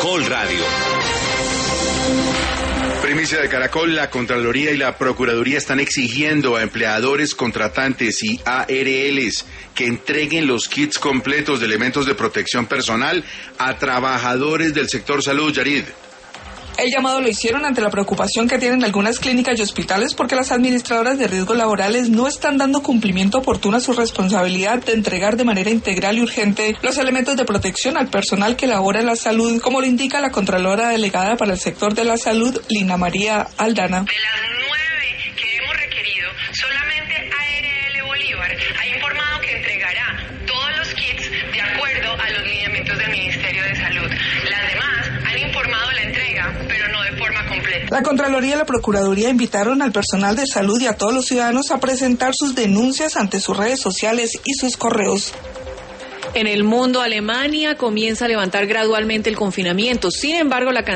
Caracol Radio. Primicia de Caracol: la Contraloría y la Procuraduría están exigiendo a empleadores, contratantes y ARLs que entreguen los kits completos de elementos de protección personal a trabajadores del sector salud. Yarid. El llamado lo hicieron ante la preocupación que tienen algunas clínicas y hospitales porque las administradoras de riesgos laborales no están dando cumplimiento oportuno a su responsabilidad de entregar de manera integral y urgente los elementos de protección al personal que labora en la salud, como lo indica la Contralora Delegada para el Sector de la Salud, Lina María Aldana. De las 9 que hemos requerido, solamente ARL Bolívar ha informado que entregará todos los kits de acuerdo a los lineamientos del Ministerio de Salud. Las demás han informado la entrega, pero no de forma completa. La Contraloría y la Procuraduría invitaron al personal de salud y a todos los ciudadanos a presentar sus denuncias ante sus redes sociales y sus correos. En el mundo, Alemania comienza a levantar gradualmente el confinamiento. Sin embargo, la